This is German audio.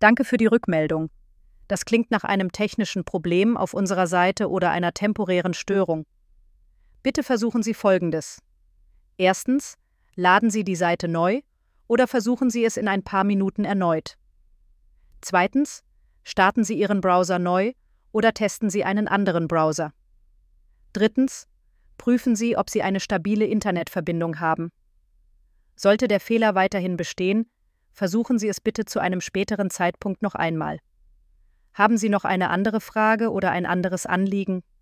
Danke für die Rückmeldung. Das klingt nach einem technischen Problem auf unserer Seite oder einer temporären Störung. Bitte versuchen Sie Folgendes. Erstens, laden Sie die Seite neu oder versuchen Sie es in ein paar Minuten erneut. Zweitens, starten Sie Ihren Browser neu oder testen Sie einen anderen Browser. Drittens, prüfen Sie, ob Sie eine stabile Internetverbindung haben. Sollte der Fehler weiterhin bestehen, versuchen Sie es bitte zu einem späteren Zeitpunkt noch einmal. Haben Sie noch eine andere Frage oder ein anderes Anliegen?